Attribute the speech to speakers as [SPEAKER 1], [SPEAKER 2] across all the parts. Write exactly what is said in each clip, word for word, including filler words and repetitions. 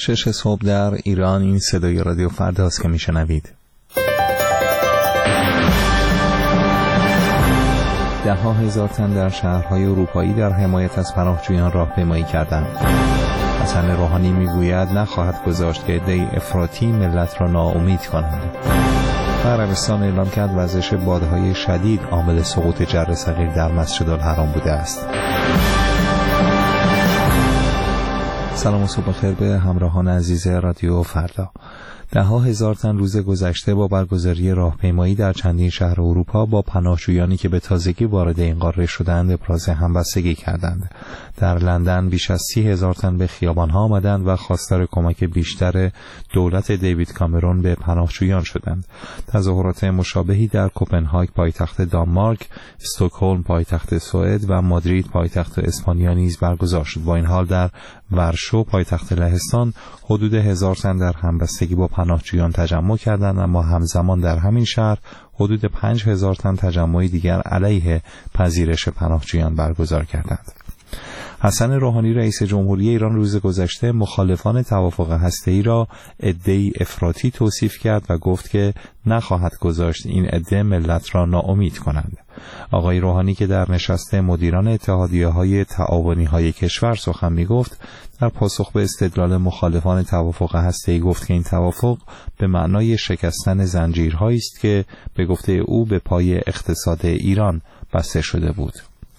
[SPEAKER 1] شش صبح در ایران. این صدای رادیو فردا است که میشنوید. ده ها هزار تن در شهرهای اروپایی در حمایت از پناهجویان راهپیمایی کردند. حسن روحانی میگوید نخواهد گذاشت که عده‌ای افراطی ملت را ناامید کنند. عربستان اعلام کرد وزش بادهای شدید عامل سقوط جره صغیر در مسجدالحرام بوده است. سلام و صبح بخیر به همراهان عزیز رادیو فردا. ده ها هزار تن روز گذشته با برگزاری راهپیمایی در چندین شهر اروپا با پناهجویانی که به تازگی وارد این قاره شدند ابراز همبستگی کردند. در لندن بیش از سی هزار تن به خیابان‌ها آمدند و خواستار کمک بیشتر دولت دیوید کامرون به پناهجویان شدند. تظاهرات مشابهی در کوپنهاگ پایتخت دانمارک، استکهلم پایتخت سوئد و مادرید پایتخت اسپانیا نیز برگزار شد. با این حال در ورشو پایتخت لهستان حدود هزار تن در همبستگی با پناهجویان تجمع کردند، اما همزمان در همین شهر حدود پنج هزار تن تجمع دیگر علیه پذیرش پناهجویان برگزار کردند. حسن روحانی رئیس جمهوری ایران روز گذشته مخالفان توافق هسته‌ای را عده‌ای افراطی توصیف کرد و گفت که نخواهد گذاشت این عده ملت را ناامید کنند. آقای روحانی که در نشست مدیران اتحادیه‌های تعاونی‌های کشور سخن می‌گفت، در پاسخ به استدلال مخالفان توافق هسته‌ای گفت که این توافق به معنای شکستن زنجیرهایی است که به گفته او به پای اقتصاد ایران بسته شده بود.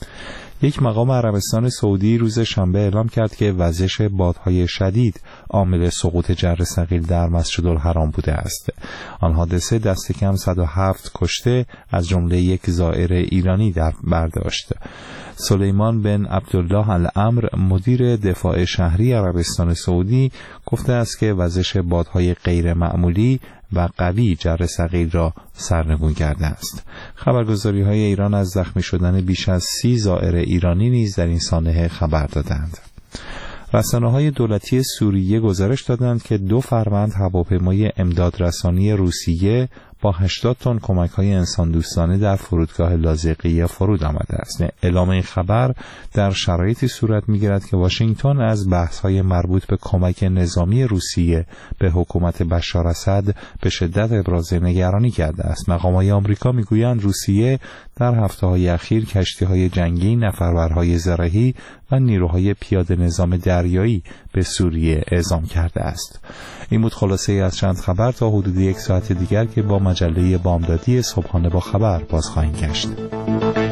[SPEAKER 1] یک مقام عربستان سعودی روز شنبه اعلام کرد که وزش بادهای شدید عامل سقوط جره صغیر در مسجدالحرام بوده است. آن حادثه دست کم صد و هفت کشته از جمله یک زائر ایرانی در برداشت. سلیمان بن عبدالله الامر مدیر دفاع شهری عربستان سعودی گفته است که وزش بادهای غیر معمولی و قوی جره صغیر را سرنگون کرده است. خبرگزاری‌های ایران از زخمی شدن بیش از سی زائر ایرانی نیز در این سانحه خبر دادند. رسانه‌های دولتی سوریه گزارش دادند که دو فروند هواپیمای امدادرسانی روسیه با هشتاد تن کمک‌های انسان دوستانه در فرودگاه لاذقیه فرود آمده است. اعلام این خبر در شرایطی صورت می‌گیرد که واشنگتن از بحث‌های مربوط به کمک نظامی روسیه به حکومت بشار اسد به شدت ابراز نگرانی کرده است. مقام‌های آمریکا می‌گویند روسیه در هفته‌های اخیر کشتی‌های جنگی، نفرورهای زرهی و نیروهای پیاده نظام دریایی به سوریه اعزام کرده است. این بود خلاصه از چند خبر. تا حدود یک ساعت دیگر که با مجله بامدادی صبحانه با خبر باز خواهیم گشت.